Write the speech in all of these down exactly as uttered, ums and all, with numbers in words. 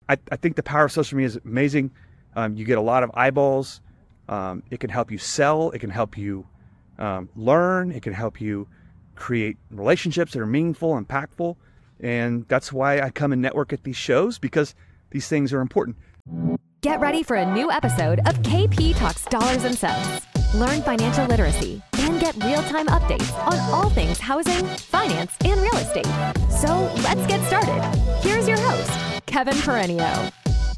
I, I think the power of social media is amazing. Um, you get a lot of eyeballs. Um, it can help you sell. It can help you um, learn. It can help you create relationships that are meaningful, impactful. And that's why I come and network at these shows, because these things are important. Get ready for a new episode of K P Talks Dollars and Cents. Learn financial literacy and get real-time updates on all things housing, finance, and real estate. So let's get started. Here's your host, Kevin Perenio.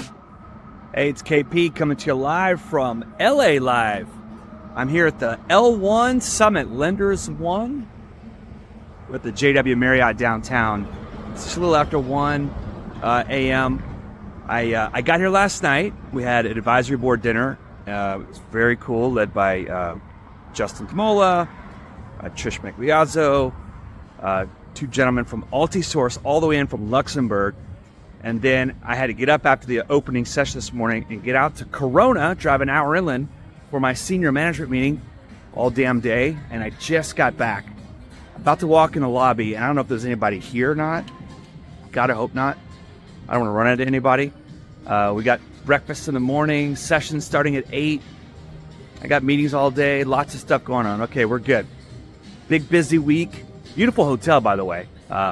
Hey, it's K P coming to you live from L A Live. I'm here at the L one Summit, Lenders One, with the J W Marriott downtown. It's just a little after one uh, a m I uh, I got here last night. We had an advisory board dinner. Uh, it was very cool, led by uh, Justin Kamola, uh, Trish Migliazzo, uh, two gentlemen from Altisource, all the way in from Luxembourg. And then I had to get up after the opening session this morning and get out to Corona, drive an hour inland for my senior management meeting all damn day. And I just got back. About to walk in the lobby, and I don't know if there's anybody here or not. Gotta hope not. I don't want to run into anybody. Uh, we got breakfast in the morning, sessions starting at eight. I got meetings all day, lots of stuff going on. Okay, we're good. Big busy week. Beautiful hotel, by the way. Uh,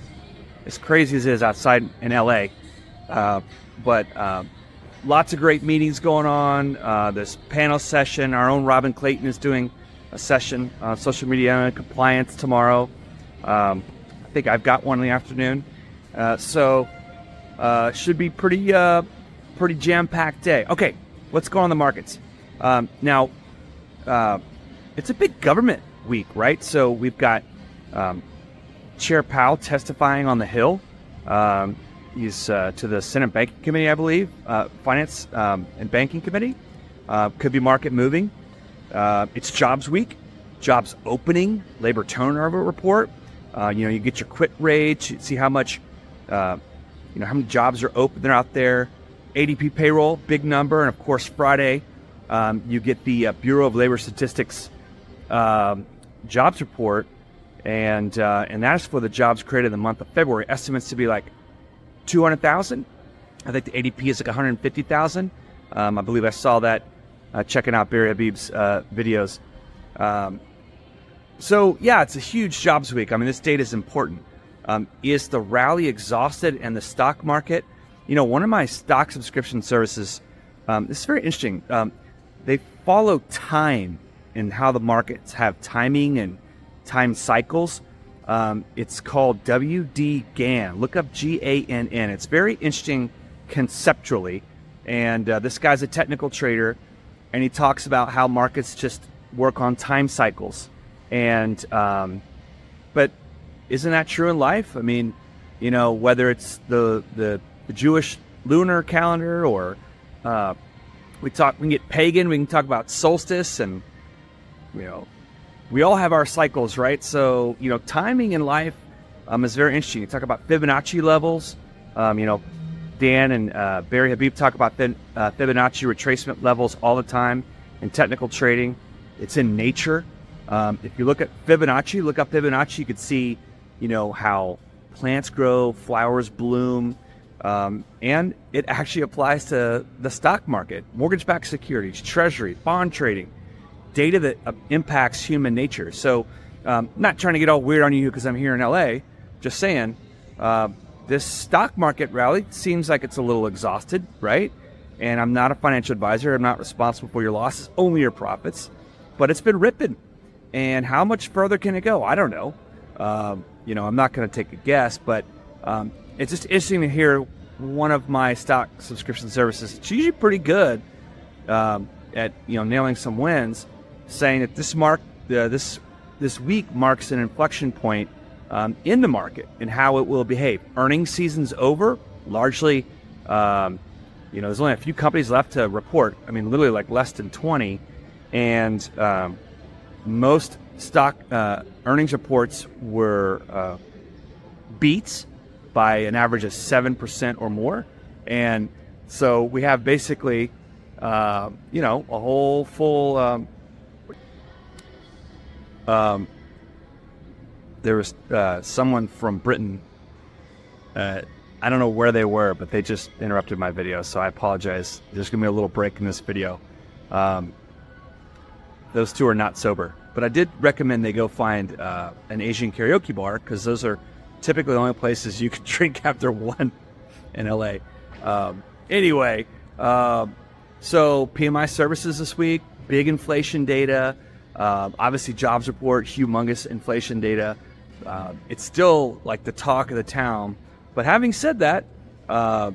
as crazy as it is outside in L A. Uh, but uh, lots of great meetings going on. Uh, this panel session, our own Robin Clayton is doing a session on social media and compliance tomorrow. Um, I think I've got one in the afternoon. Uh, so uh, should be pretty uh, pretty jam-packed day. Okay, let's go on the markets. Um, now, uh, it's a big government week, right? So we've got um, Chair Powell testifying on the Hill. Um, he's uh, to the Senate Banking Committee, I believe, uh, Finance um, and Banking Committee. Uh, could be market moving. Uh, it's jobs week, jobs opening, labor turnover report. Uh, you know, you get your quit rate, you see how much, uh, you know, how many jobs are open, they're out there. A D P payroll, big number. And of course, Friday, um, you get the uh, Bureau of Labor Statistics um, jobs report. And uh, and that is for the jobs created in the month of February. Estimates to be like two hundred thousand. I think the A D P is like one hundred fifty thousand. Um, I believe I saw that uh, checking out Barry Habib's uh, videos. Um, so, yeah, it's a huge jobs week. I mean, this data is important. Um, is the rally exhausted and the stock market? You know, one of my stock subscription services, um, this is very interesting. Um, they follow time and how the markets have timing and time cycles. Um, it's called W D Gann. Look up G A N N. It's very interesting conceptually. And uh, this guy's a technical trader, and he talks about how markets just work on time cycles. And um, but isn't that true in life? I mean, you know, whether it's the the, the Jewish lunar calendar or uh, we talk, we can get pagan. We can talk about solstice, and you know, we all have our cycles, right? So, you know, timing in life um, is very interesting. You talk about Fibonacci levels. Um, you know, Dan and uh, Barry Habib talk about fin- uh, Fibonacci retracement levels all the time in technical trading. It's in nature. Um, if you look at Fibonacci, look up Fibonacci, you could see, you know, how plants grow, flowers bloom, um, and it actually applies to the stock market, mortgage-backed securities, treasury, bond trading. Data that uh, impacts human nature. So, um, not trying to get all weird on you because I'm here in L A. Just saying, uh, this stock market rally seems like it's a little exhausted, right? And I'm not a financial advisor. I'm not responsible for your losses, only your profits. But it's been ripping. And how much further can it go? I don't know. Um, you know, I'm not going to take a guess, but um, it's just interesting to hear one of my stock subscription services. It's usually pretty good um, at you know nailing some wins, saying that this mark uh, this this week marks an inflection point um, in the market and how it will behave. Earnings season's over, largely. Um, you know, there's only a few companies left to report. I mean, literally like less than twenty, and um, most stock uh, earnings reports were uh, beats by an average of seven percent or more, and so we have basically, uh, you know, a whole full. Um, Um, there was uh, someone from Britain uh, I don't know where they were, but they just interrupted my video, so I apologize. There's going to be a little break in this video. Um, those two are not sober. But I did recommend they go find uh, an Asian karaoke bar, because those are typically the only places you can drink after one in L A. Um, anyway, uh, so P M I services this week, big inflation data. Uh, obviously, jobs report, humongous inflation data. Uh, it's still like the talk of the town. But having said that, uh,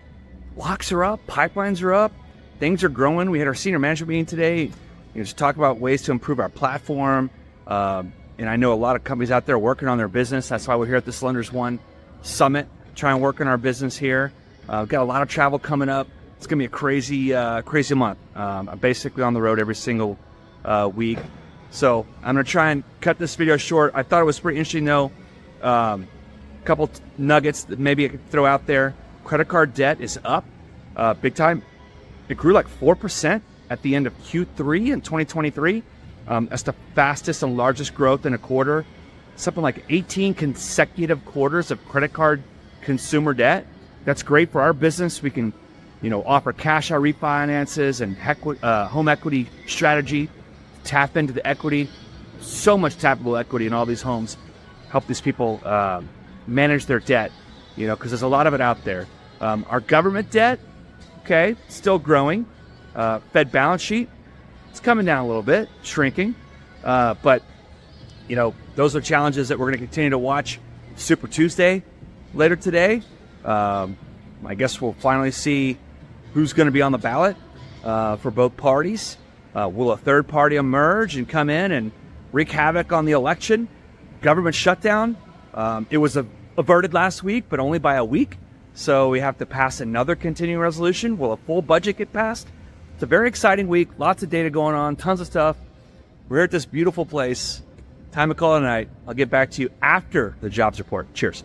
locks are up, pipelines are up, things are growing. We had our senior management meeting today, you know, just talk about ways to improve our platform. Uh, and I know a lot of companies out there working on their business. That's why we're here at this Lenders One Summit, trying to work on our business here. Uh, we've got a lot of travel coming up. It's going to be a crazy, uh, crazy month. Um, I'm basically on the road every single uh, week. So I'm going to try and cut this video short. I thought it was pretty interesting, though. Um, couple t- nuggets that maybe I could throw out there. Credit card debt is up uh, big time. It grew like four percent at the end of Q three in twenty twenty-three. Um, that's the fastest and largest growth in a quarter. Something like eighteen consecutive quarters of credit card consumer debt. That's great for our business. We can, you know, offer cash out refinances and hequ- uh, home equity strategy. Tap into the equity. So much tappable equity in all these homes. Help these people uh, manage their debt, you know, because there's a lot of it out there. Um, our government debt, okay, still growing. Uh, Fed balance sheet, it's coming down a little bit, shrinking. Uh, but, you know, those are challenges that we're going to continue to watch. Super Tuesday later today. Um, I guess we'll finally see who's going to be on the ballot uh, for both parties. Uh, will a third party emerge and come in and wreak havoc on the election? Government shutdown. Um, it was a, averted last week, but only by a week. So we have to pass another continuing resolution. Will a full budget get passed? It's a very exciting week. Lots of data going on. Tons of stuff. We're at this beautiful place. Time to call it a night. I'll get back to you after the jobs report. Cheers.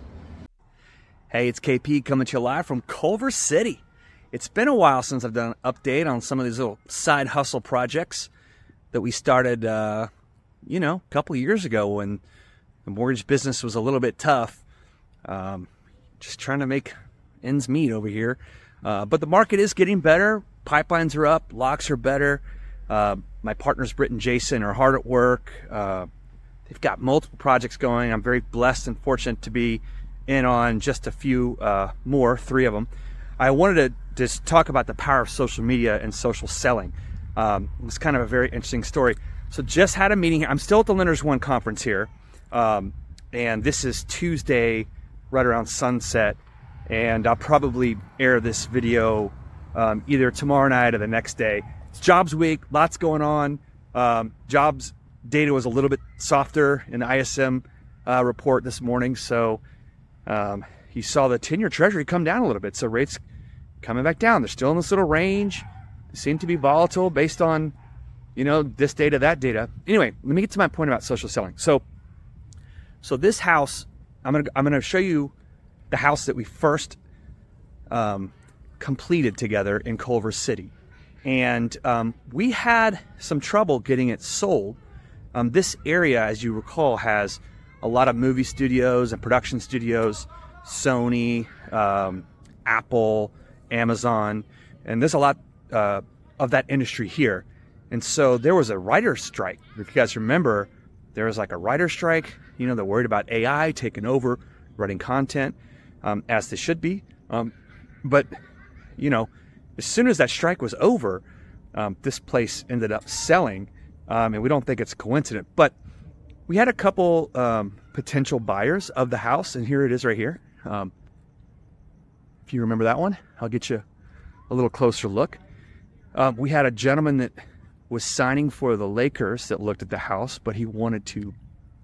Hey, it's K P coming to you live from Culver City. It's been a while since I've done an update on some of these little side hustle projects that we started, uh, you know, a couple of years ago when the mortgage business was a little bit tough. Um, just trying to make ends meet over here. Uh, but the market is getting better. Pipelines are up. Locks are better. Uh, my partners, Britt and Jason, are hard at work. Uh, they've got multiple projects going. I'm very blessed and fortunate to be in on just a few uh, more, three of them. I wanted to just talk about the power of social media and social selling. Um, it's kind of a very interesting story. So just had a meeting here. I'm still at the Lenders One conference here. Um, and this is Tuesday, right around sunset. And I'll probably air this video um, either tomorrow night or the next day. It's jobs week, lots going on. Um, jobs data was a little bit softer in the I S M uh, report this morning. So um, you saw the ten-year Treasury come down a little bit. So rates coming back down. They're still in this little range. They seem to be volatile based on, you know, this data, that data. Anyway, let me get to my point about social selling. So, so this house, I'm gonna I'm gonna show you the house that we first um, completed together in Culver City, and um, we had some trouble getting it sold. Um, this area, as you recall, has a lot of movie studios and production studios, Sony, um, Apple, Amazon, and there's a lot uh, of that industry here. And so there was a writer's strike. If you guys remember, there was like a writer's strike. You know, they're worried about A I taking over writing content, um, as they should be. Um, but, you know, as soon as that strike was over, um, this place ended up selling. Um, and we don't think it's coincident. But we had a couple um, potential buyers of the house, and here it is right here. Um, if you remember that one, I'll get you a little closer look. Um, we had a gentleman that was signing for the Lakers that looked at the house, but he wanted to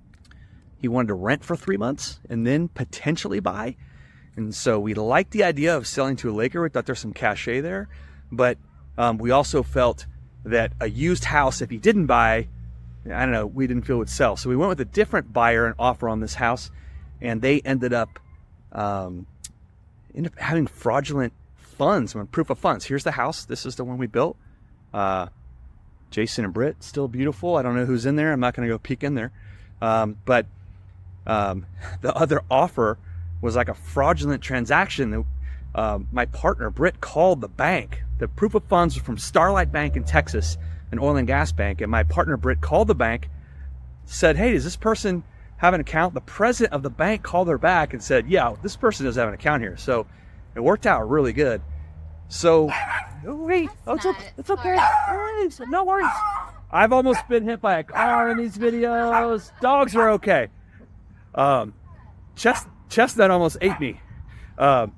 he wanted to rent for three months and then potentially buy. And so we liked the idea of selling to a Laker. We thought there's some cachet there, but um, we also felt that a used house, if he didn't buy, I don't know, we didn't feel would sell. So we went with a different buyer and offer on this house, and they ended up um, ended up having fraudulent funds, proof of funds. Here's the house. This is the one we built. Uh, Jason and Britt, still beautiful. I don't know who's in there. I'm not going to go peek in there. Um, but um, the other offer was like a fraudulent transaction that uh, my partner, Britt, called the bank. The proof of funds was from Starlight Bank in Texas, an oil and gas bank. And my partner, Britt, called the bank, said, hey, does this person have an account? The president of the bank called her back and said, yeah, this person does have an account here. So it worked out really good. So, oh, wait, oh, it's, okay. it's okay. Worries. No worries. I've almost been hit by a car in these videos. Dogs are okay. Um, Chest, Chestnut almost ate me. Um,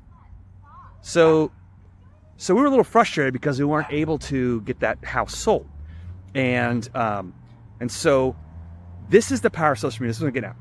so, so we were a little frustrated because we weren't able to get that house sold. And, um, and so this is the power of social media. This is what I'm getting at.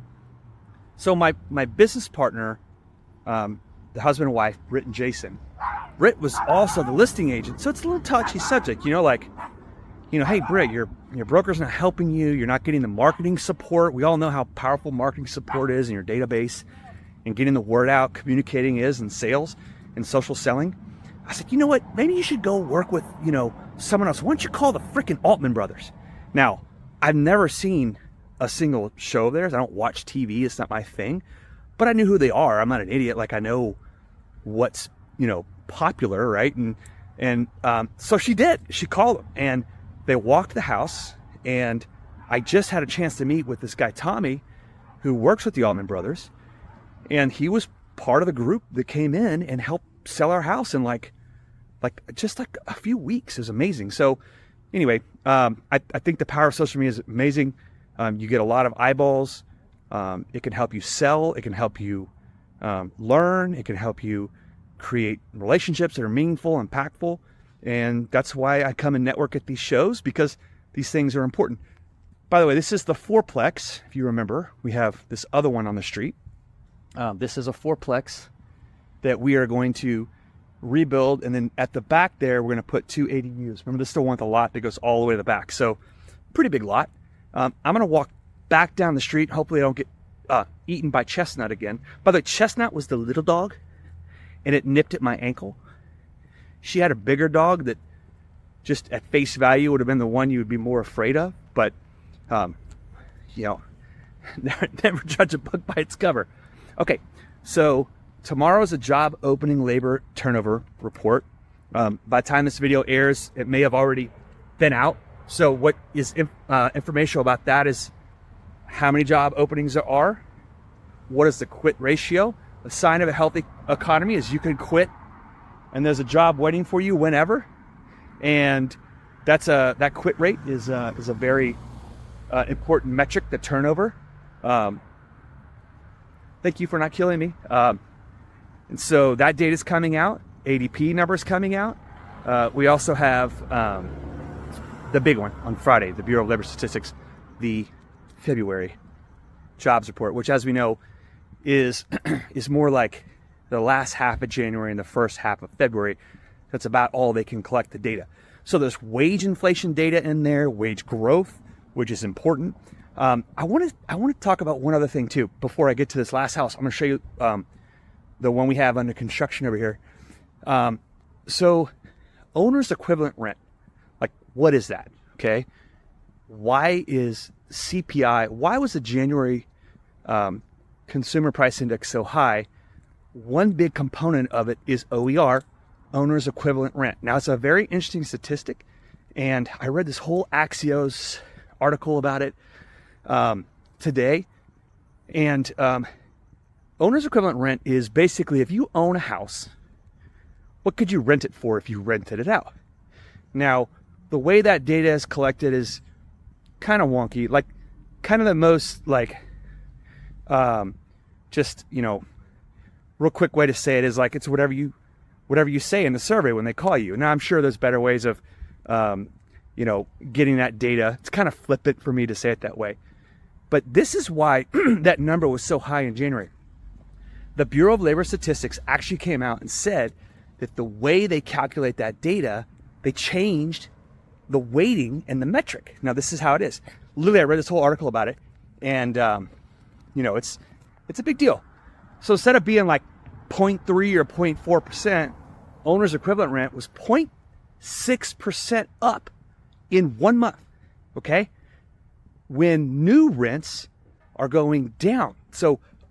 So my, my business partner, um, the husband and wife, Britt and Jason, Britt was also the listing agent. So it's a little touchy subject, you know, like, you know, hey, Britt, your, your broker's not helping you. You're not getting the marketing support. We all know how powerful marketing support is in your database and getting the word out, communicating is in sales and social selling. I said, you know what? Maybe you should go work with, you know, someone else. Why don't you call the freaking Altman brothers? Now, I've never seen a single show of theirs. I don't watch T V. It's not my thing. But I knew who they are. I'm not an idiot. Like, I know what's, you know, popular, right? And and um, so she did. She called them, and they walked the house, and I just had a chance to meet with this guy, Tommy, who works with the Altman brothers, and he was part of the group that came in and helped sell our house in like, like just like a few weeks. It was amazing. So anyway, um, I, I think the power of social media is amazing. Um, you get a lot of eyeballs. Um, it can help you sell. It can help you um, learn. It can help you create relationships that are meaningful, impactful. And that's why I come and network at these shows, because these things are important. By the way, this is the fourplex. If you remember, we have this other one on the street. Um, this is a fourplex that we are going to rebuild. And then at the back there, we're going to put two A D Us. Remember, this is the one with the lot that goes all the way to the back. So pretty big lot. Um, I'm going to walk back down the street. Hopefully I don't get uh, eaten by Chestnut again. By the way, Chestnut was the little dog, and it nipped at my ankle. She had a bigger dog that just at face value would have been the one you would be more afraid of. But, um, you know, never, never judge a book by its cover. Okay, so tomorrow is a job opening labor turnover report. Um, by the time this video airs, it may have already been out. So what is uh, informational about that is how many job openings there are, what is the quit ratio. A sign of a healthy economy is you can quit and there's a job waiting for you whenever. And that's a that quit rate is a, is a very uh, important metric, the turnover. Um, thank you for not killing me. Um, and so that data is coming out. A D P numbers coming out. Uh, we also have um, the big one on Friday, the Bureau of Labor Statistics, the February jobs report, which, as we know, is is more like the last half of January and the first half of February. That's about all they can collect the data. So there's wage inflation data in there, wage growth, which is important. Um, I want to I want to talk about one other thing too before I get to this last house. I'm going to show you um, the one we have under construction over here. Um, so owner's equivalent rent, like what is that? Okay, why is C P I? Why was the January um, consumer price index so high? One big component of it is O E R, owner's equivalent rent. Now, it's a very interesting statistic, and I read this whole Axios article about it um, today. And um, owner's equivalent rent is basically if you own a house, what could you rent it for if you rented it out? Now, the way that data is collected is kind of wonky. Like, kind of the most, like, um, just, you know, real quick way to say it is like it's whatever you whatever you say in the survey when they call you. Now, I'm sure there's better ways of, um, you know, getting that data. It's kind of flippant for me to say it that way. But this is why that number was so high in January. The Bureau of Labor Statistics actually came out and said that the way they calculate that data, they changed the weighting and the metric. Now, this is how it is. Literally, I read this whole article about it, and, um, you know, it's it's a big deal. So instead of being like zero point three or zero point four percent, owner's equivalent rent was zero point six percent up in one month, okay? When new rents are going down. So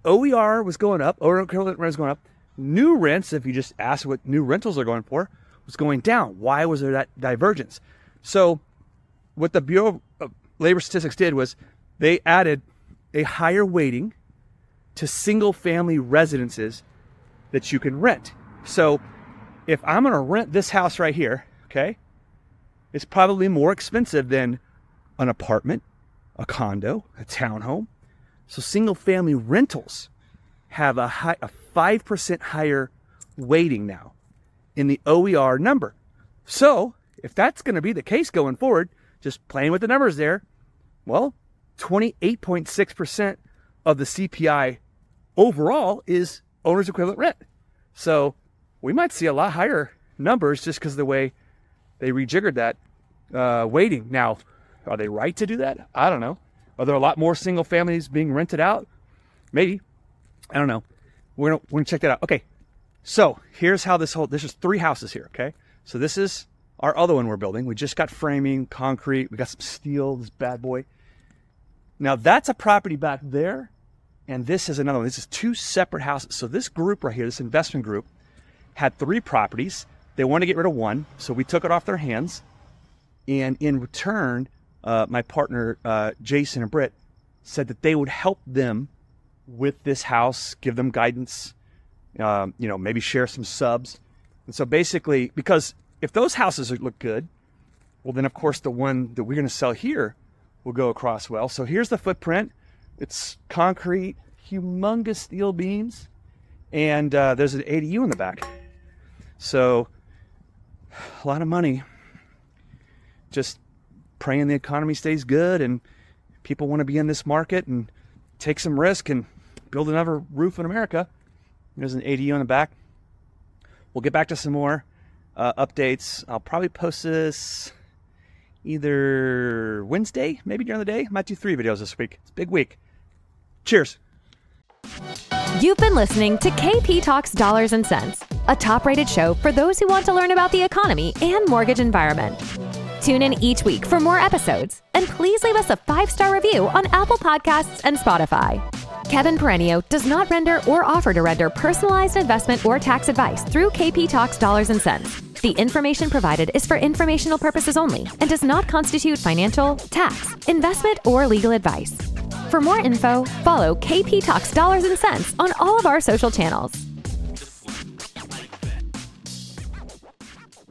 O E R was going up, owner equivalent rent was going up. New rents, if you just ask what new rentals are going for, was going down. Why was there that divergence? So what the Bureau of Labor Statistics did was they added a higher weighting to single-family residences that you can rent. So if I'm going to rent this house right here, okay, it's probably more expensive than an apartment, a condo, a townhome. So single-family rentals have a high, a five percent higher weighting now in the O E R number. So if that's going to be the case going forward, just playing with the numbers there, well, twenty-eight point six percent of the C P I overall is owner's equivalent rent. So we might see a lot higher numbers just because of the way they rejiggered that uh, weighting. Now, are they right to do that? I don't know. Are there a lot more single families being rented out? Maybe. I don't know. We're gonna, we're gonna check that out. Okay. So here's how this whole, this is three houses here. Okay. So this is our other one we're building. We just got framing, concrete. We got some steel, this bad boy. Now that's a property back there. And this is another one. This is two separate houses. So this group right here, this investment group, had three properties. They wanted to get rid of one. So we took it off their hands. And in return, uh, my partner, uh, Jason and Britt, said that they would help them with this house, give them guidance, um, you know, maybe share some subs. And so basically, because if those houses look good, well, then of course the one that we're going to sell here will go across well. So here's the footprint. It's concrete, humongous steel beams, and uh, there's an A D U in the back. So a lot of money. Just praying the economy stays good and people want to be in this market and take some risk and build another roof in America. There's an A D U in the back. We'll get back to some more uh, updates. I'll probably post this either Wednesday, maybe during the day. I might do three videos this week. It's a big week. Cheers. You've been listening to K P Talks Dollars and Cents, a top-rated show for those who want to learn about the economy and mortgage environment. Tune in each week for more episodes, and please leave us a five-star review on Apple Podcasts and Spotify. Kevin Perenio does not render or offer to render personalized investment or tax advice through K P Talks Dollars and Cents. The information provided is for informational purposes only and does not constitute financial, tax, investment, or legal advice. For more info, follow K P Talks Dollars and Cents on all of our social channels.